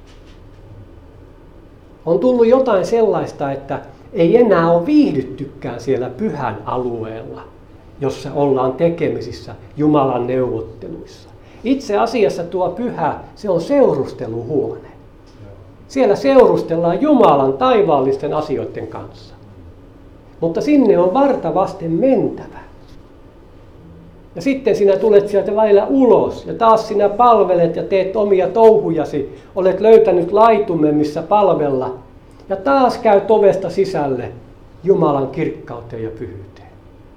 On tullut jotain sellaista, että ei enää ole viihdyttykään siellä pyhän alueella, jossa ollaan tekemisissä Jumalan neuvotteluissa. Itse asiassa tuo pyhä, se on seurusteluhuone. Siellä seurustellaan Jumalan taivaallisten asioiden kanssa. Mutta sinne on varta vasten mentävä. Ja sitten sinä tulet sieltä välillä ulos ja taas sinä palvelet ja teet omia touhujasi. Olet löytänyt laitumen, missä palvella. Ja taas käy ovesta sisälle Jumalan kirkkauteen ja pyhyyteen.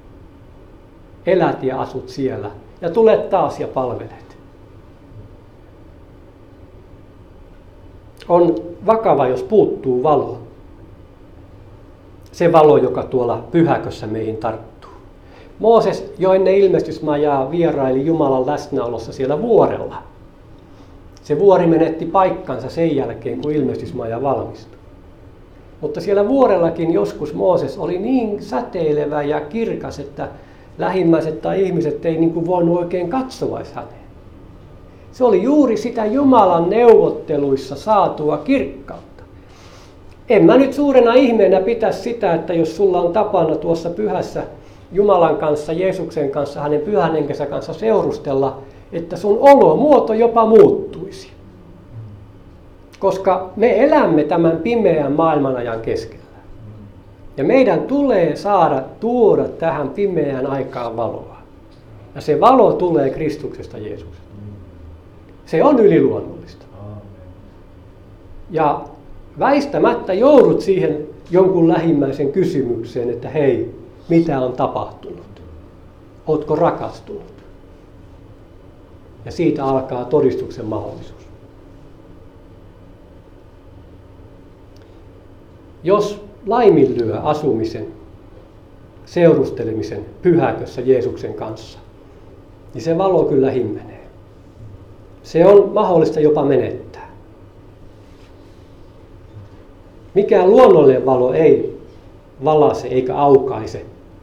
Elät ja asut siellä ja tulet taas ja palvelet. On vakava, jos puuttuu valo. Se valo, joka tuolla pyhäkössä meihin tarttuu. Mooses jo ennen ilmestysmajaa vieraili Jumalan läsnäolossa siellä vuorella. Se vuori menetti paikkansa sen jälkeen, kun ilmestysmaja valmistui. Mutta siellä vuorellakin joskus Mooses oli niin säteilevä ja kirkas, että lähimmäiset tai ihmiset ei niin kuin voinut oikein katsoa häneen. Se oli juuri sitä Jumalan neuvotteluissa saatua kirkkautta. En mä nyt suurena ihmeenä pitä sitä, että jos sulla on tapana tuossa pyhässä Jumalan kanssa, Jeesuksen kanssa, hänen pyhän henkensä kanssa seurustella, että sun olomuoto jopa muuttuisi. Koska me elämme tämän pimeän maailmanajan keskellä. Ja meidän tulee saada tuoda tähän pimeään aikaan valoa. Ja se valo tulee Kristuksesta Jeesuksesta. Se on yliluonnollista. Ja väistämättä joudut siihen jonkun lähimmäisen kysymykseen, että hei, mitä on tapahtunut? Ootko rakastunut? Ja siitä alkaa todistuksen mahdollisuus. Jos laiminlyö asumisen, seurustelemisen pyhäkössä Jeesuksen kanssa, niin se valo kyllä himmenee. Se on mahdollista jopa menettää. Mikään luonnollinen valo ei valaise eikä aukaise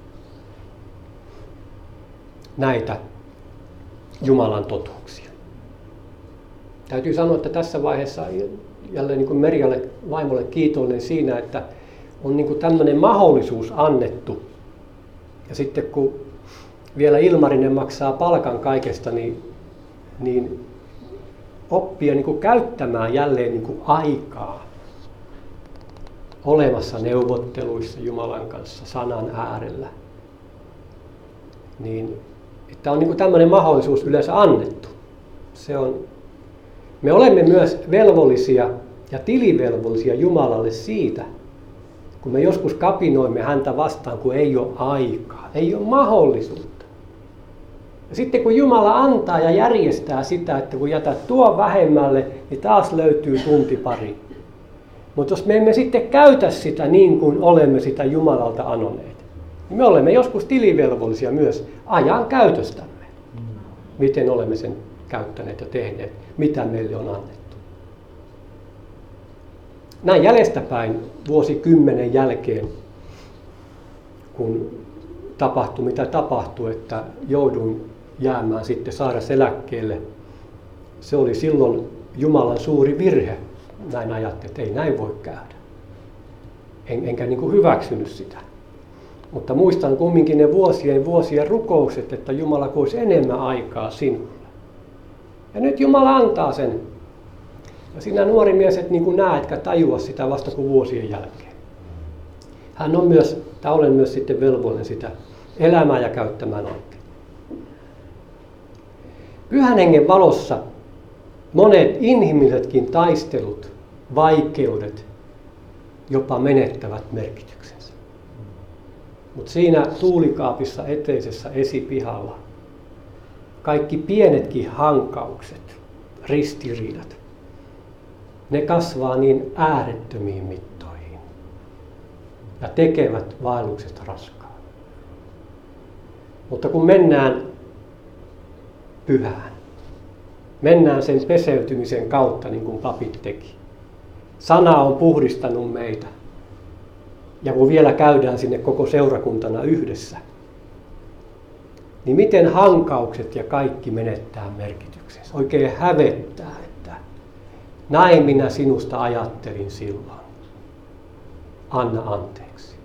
näitä Jumalan totuuksia. Täytyy sanoa, että tässä vaiheessa jälleen niin kuin Merjalle vaimolle kiitollinen siinä, että on niin kuin tämmöinen mahdollisuus annettu. Ja sitten kun vielä Ilmarinen maksaa palkan kaikesta, niin, niin oppia niin kuin käyttämään jälleen niin kuin aikaa olemassa neuvotteluissa Jumalan kanssa sanan äärellä. Niin, että on niin kuin tämmöinen mahdollisuus yleensä annettu. Se on, me olemme myös velvollisia ja tilivelvollisia Jumalalle siitä, kun me joskus kapinoimme häntä vastaan, kun ei ole aikaa, ei ole mahdollisuutta. Ja sitten kun Jumala antaa ja järjestää sitä, että kun jätät tuon vähemmälle, niin taas löytyy tunti pari. Mutta jos me emme sitten käytä sitä niin kuin olemme sitä Jumalalta anoneet, niin me olemme joskus tilivelvollisia myös ajan käytöstämme. Miten olemme sen käyttäneet ja tehneet, mitä meille on annettu. Näin jäljestäpäin vuosikymmenen jälkeen, kun tapahtui mitä tapahtui, että jouduin jäämään sitten sairauseläkkeelle, se oli silloin Jumalan suuri virhe. Näin ajattelin, että ei näin voi käydä. En, enkä niin kuin hyväksynyt sitä. Mutta muistan kumminkin ne vuosien vuosien rukoukset, että Jumala koisi enemmän aikaa sinulle. Ja nyt Jumala antaa sen. Ja sinä nuori mies et niin kuin näe, etkä tajua sitä vasta kuin vuosien jälkeen. Hän on myös, tai olen myös sitten velvollinen sitä elämään ja käyttämään oikein. Pyhän hengen valossa monet inhimillisetkin taistelut, vaikeudet jopa menettävät merkityksensä. Mutta siinä tuulikaapissa eteisessä esipihalla kaikki pienetkin hankaukset, ristiriidat, ne kasvaa niin äärettömiin mittoihin ja tekevät vaelluksesta raskaan. Mutta kun mennään pyhään. Mennään sen peseytymisen kautta, niin kuin papit teki. Sana on puhdistanut meitä. Ja kun vielä käydään sinne koko seurakuntana yhdessä, niin miten hankaukset ja kaikki menettää merkityksensä. Oikein hävettää, että näin minä sinusta ajattelin silloin. Anna anteeksi.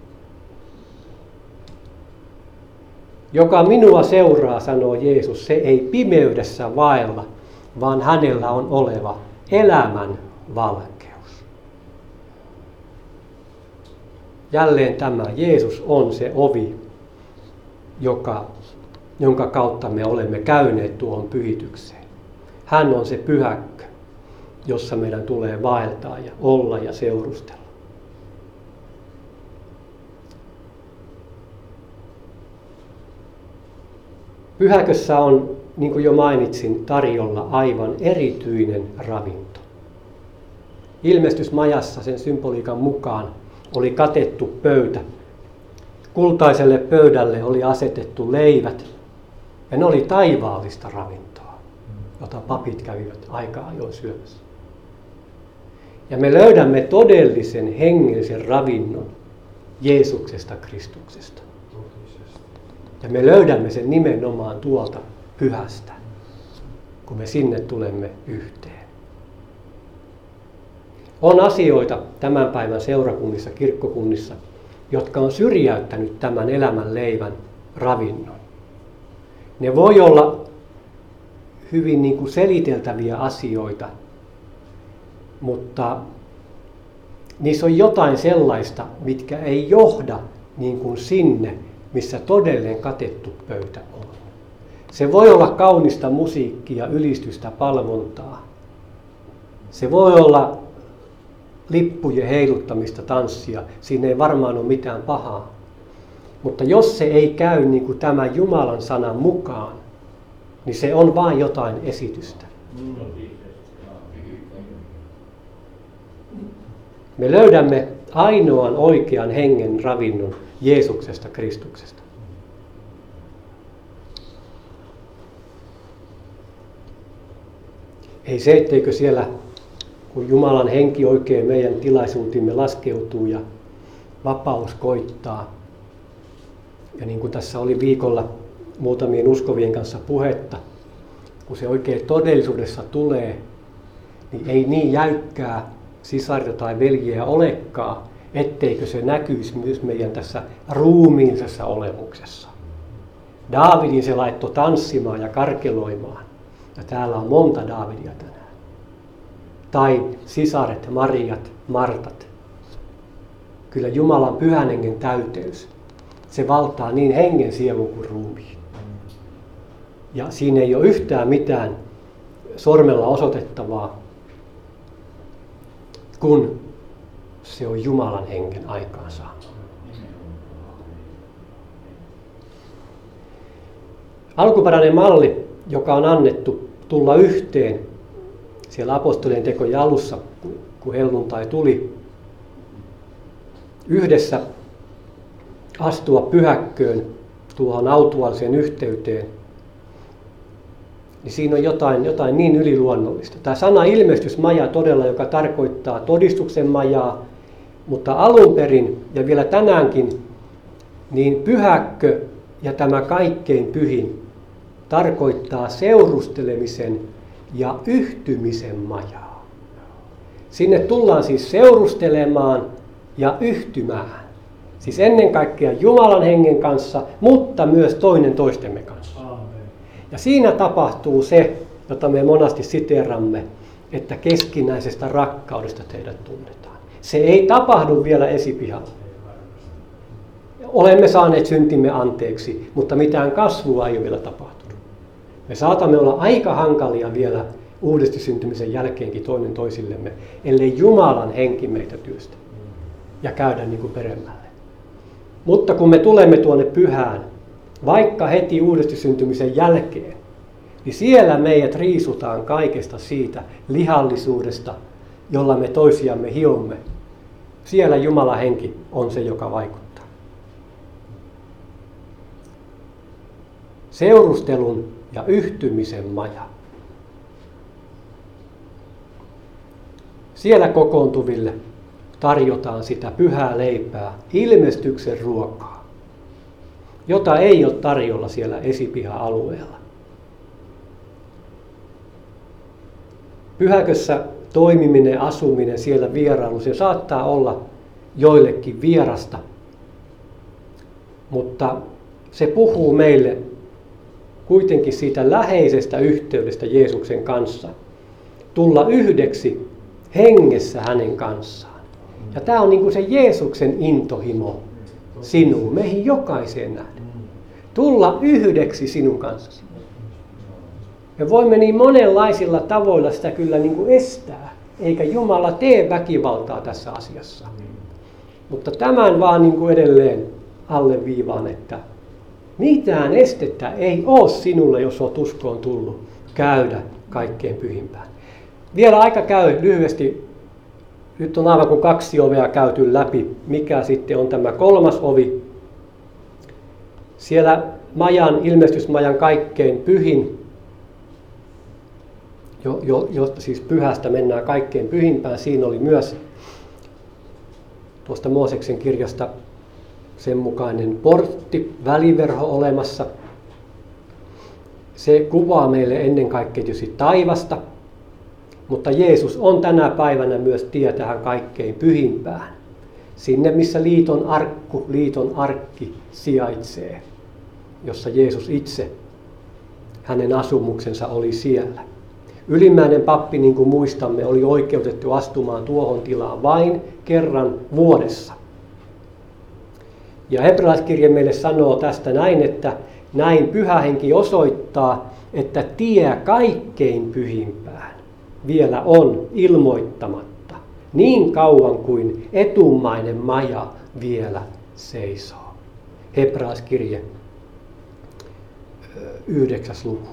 Joka minua seuraa, sanoo Jeesus, se ei pimeydessä vaella, vaan hänellä on oleva elämän valkeus. Jälleen tämä, Jeesus on se ovi, joka, jonka kautta me olemme käyneet tuohon pyhitykseen. Hän on se pyhäkkö, jossa meidän tulee vaeltaa ja olla ja seurustella. Pyhäkössä on, niin kuin jo mainitsin, tarjolla aivan erityinen ravinto. Ilmestysmajassa sen symboliikan mukaan oli katettu pöytä. Kultaiselle pöydälle oli asetettu leivät, ja ne oli taivaallista ravintoa, jota papit kävivät aika ajoin syömässä. Ja me löydämme todellisen hengellisen ravinnon Jeesuksesta Kristuksesta. Ja me löydämme sen nimenomaan tuolta pyhästä, kun me sinne tulemme yhteen. On asioita tämän päivän seurakunnissa, kirkkokunnissa, jotka on syrjäyttänyt tämän elämän leivän ravinnon. Ne voi olla hyvin niin kuin seliteltäviä asioita, mutta niissä on jotain sellaista, mitkä ei johda niin kuin sinne, missä todellinen katettu pöytä on. Se voi olla kaunista musiikkia, ylistystä, palvontaa. Se voi olla lippujen heiluttamista, tanssia. Siinä ei varmaan ole mitään pahaa. Mutta jos se ei käy niin kuin tämän Jumalan sanan mukaan, niin se on vain jotain esitystä. Me löydämme ainoan oikean hengen ravinnon Jeesuksesta Kristuksesta. Ei se, etteikö siellä, kun Jumalan henki oikein meidän tilaisuutimme laskeutuu ja vapaus koittaa. Ja niin kuin tässä oli viikolla muutamien uskovien kanssa puhetta, kun se oikein todellisuudessa tulee, niin ei niin jäykkää sisarta tai veljeä olekaan, etteikö se näkyisi myös meidän tässä ruumiillisessa olemuksessa. Daavidin se laittoi tanssimaan ja karkeloimaan. Ja täällä on monta Daavidia tänään. Tai sisaret, Mariat, Martat. Kyllä Jumalan pyhän hengen täyteys, se valtaa niin hengen, sielun kuin ruumiin. Ja siinä ei ole yhtään mitään sormella osoitettavaa, kun se on Jumalan hengen aikaansaama. Alkuperäinen malli, joka on annettu tulla yhteen siellä apostolien tekojen alussa, kun helluntai tuli, yhdessä astua pyhäkköön tuohon autuaalliseen yhteyteen, niin siinä on jotain, jotain niin yliluonnollista. Tämä sana ilmestysmaja todella, joka tarkoittaa todistuksen majaa, mutta alun perin ja vielä tänäänkin, niin pyhäkkö ja tämä kaikkein pyhin tarkoittaa seurustelemisen ja yhtymisen majaa. Sinne tullaan siis seurustelemaan ja yhtymään. Siis ennen kaikkea Jumalan hengen kanssa, mutta myös toinen toistemme kanssa. Ja siinä tapahtuu se, jota me monasti siteeramme, että keskinäisestä rakkaudesta teidät tunnetaan. Se ei tapahdu vielä esipihalla. Olemme saaneet syntimme anteeksi, mutta mitään kasvua ei ole vielä tapahtunut. Me saatamme olla aika hankalia vielä uudesti syntymisen jälkeenkin toinen toisillemme, ellei Jumalan henki meitä työstä ja käydä niin kuin peremmälle. Mutta kun me tulemme tuonne pyhään, vaikka heti uudesti syntymisen jälkeen, niin siellä meidät riisutaan kaikesta siitä lihallisuudesta, jolla me toisiamme hiomme. Siellä Jumalan henki on se, joka vaikuttaa. Seurustelun ja yhtymisen maja. Siellä kokoontuville tarjotaan sitä pyhää leipää, ilmestyksen ruokaa, jota ei ole tarjolla siellä esipiha-alueella. Pyhäkössä toimiminen, asuminen, siellä vierailu, se saattaa olla joillekin vierasta, mutta se puhuu meille kuitenkin siitä läheisestä yhteydestä Jeesuksen kanssa, tulla yhdeksi hengessä hänen kanssaan. Ja tämä on niin kuin se Jeesuksen intohimo sinuun, meihin jokaiseen nähden. Tulla yhdeksi sinun kanssasi. Me voimme niin monenlaisilla tavoilla sitä kyllä niin kuin estää, eikä Jumala tee väkivaltaa tässä asiassa. Mutta tämän vaan niin kuin edelleen alleviivaan, että mitään estettä ei ole sinulle, jos olet uskoon tullut, käydä kaikkein pyhimpään. Vielä aika käy lyhyesti. Nyt on aivan kuin kaksi ovea käyty läpi. Mikä sitten on tämä kolmas ovi? Siellä majan, ilmestysmajan kaikkein pyhin, jo, jo, jo, siis pyhästä mennään kaikkein pyhimpään. Siinä oli myös tuosta Mooseksen kirjasta sen mukainen portti, väliverho olemassa. Se kuvaa meille ennen kaikkea tietysti taivasta, mutta Jeesus on tänä päivänä myös tie tähän kaikkein pyhimpään. Sinne, missä liiton arkku, liiton arkki sijaitsee, jossa Jeesus itse, hänen asumuksensa oli siellä. Ylimmäinen pappi, niin kuin muistamme, oli oikeutettu astumaan tuohon tilaan vain kerran vuodessa. Ja hebrealaiskirje meille sanoo tästä näin, että näin Pyhä Henki osoittaa, että tie kaikkein pyhimpään vielä on ilmoittamatta, niin kauan kuin etummainen maja vielä seisoo. Hebrealaiskirje yhdeksäs luku.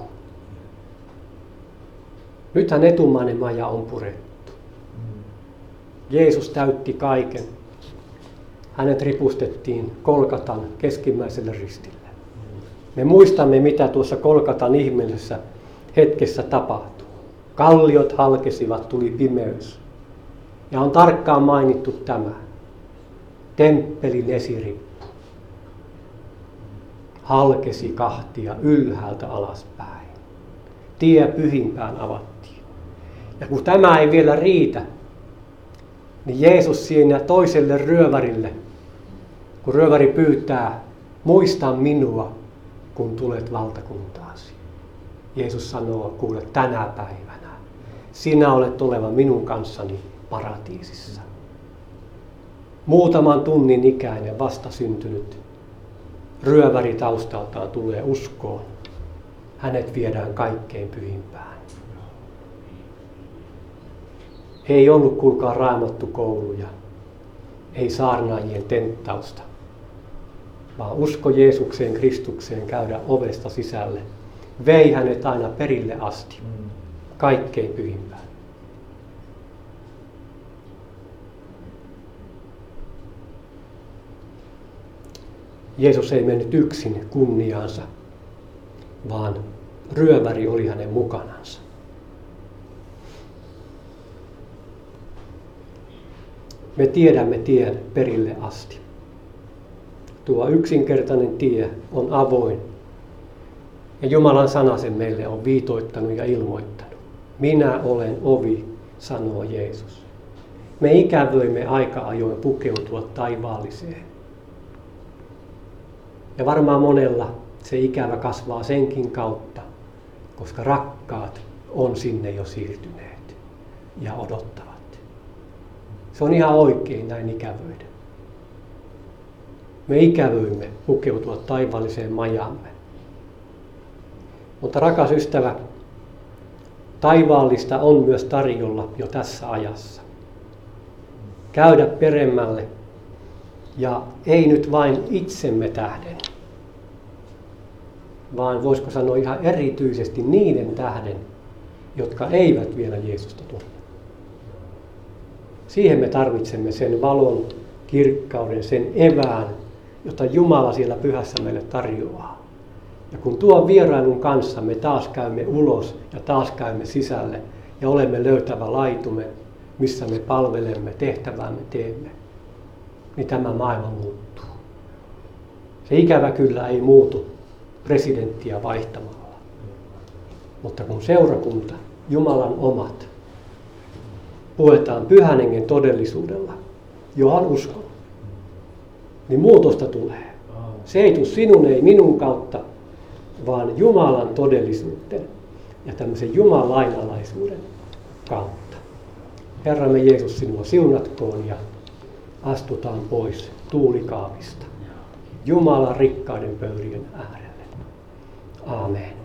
Nythän etummainen maja on purettu. Jeesus täytti kaiken. Hänet ripustettiin Kolkatan keskimmäiselle ristille. Me muistamme, mitä tuossa Kolkatan ihmeellisessä hetkessä tapahtui. Kalliot halkesivat, tuli pimeys. Ja on tarkkaan mainittu tämä. Temppelin esirippu halkesi kahtia ylhäältä alaspäin. Tie pyhimpään avattiin. Ja kun tämä ei vielä riitä, niin Jeesus siinä toiselle ryövärille, kun ryöväri pyytää, muista minua, kun tulet valtakuntaasi. Jeesus sanoo, kuule, tänä päivänä sinä olet oleva minun kanssani paratiisissa. Muutaman tunnin ikäinen vastasyntynyt ryöväri taustaltaan tulee uskoon. Hänet viedään kaikkein pyhimpään. Ei ollut, kuulkaa, raamattukouluja, ei saarnaajien tenttausta, vaan usko Jeesukseen, Kristukseen käydä ovesta sisälle. Vei hänet aina perille asti, kaikkein pyhimpään. Jeesus ei mennyt yksin kunniaansa, vaan ryöväri oli hänen mukanansa. Me tiedämme tien perille asti. Tuo yksinkertainen tie on avoin. Ja Jumalan sana sen meille on viitoittanut ja ilmoittanut. Minä olen ovi, sanoo Jeesus. Me ikävöimme aika ajoin pukeutua taivaalliseen. Ja varmaan monella se ikävä kasvaa senkin kautta, koska rakkaat on sinne jo siirtyneet ja odottavat. Se on ihan oikein näin ikävöidä. Me ikävöimme pukeutua taivaalliseen majaamme. Mutta rakas ystävä, taivaallista on myös tarjolla jo tässä ajassa. Käydä peremmälle ja ei nyt vain itsemme tähden, vaan voisiko sanoa ihan erityisesti niiden tähden, jotka eivät vielä Jeesusta tunne. Siihen me tarvitsemme sen valon, kirkkauden, sen evään, jota Jumala siellä pyhässä meille tarjoaa. Ja kun tuon vierailun kanssa me taas käymme ulos ja taas käymme sisälle ja olemme löytävä laitume, missä me palvelemme, tehtäväämme teemme, niin tämä maailma muuttuu. Se ikävä kyllä ei muutu presidenttiä vaihtamalla. Mutta kun seurakunta, Jumalan omat, puetaan Pyhän Hengen todellisuudella, johon uskon, niin muutosta tulee. Se ei tule sinun, ei minun kautta, vaan Jumalan todellisuuden ja tämmöisen jumalainalaisuuden kautta. Herramme Jeesus, sinua siunatkoon ja astutaan pois tuulikaavista Jumalan rikkaiden pöydien äärelle. Aamen.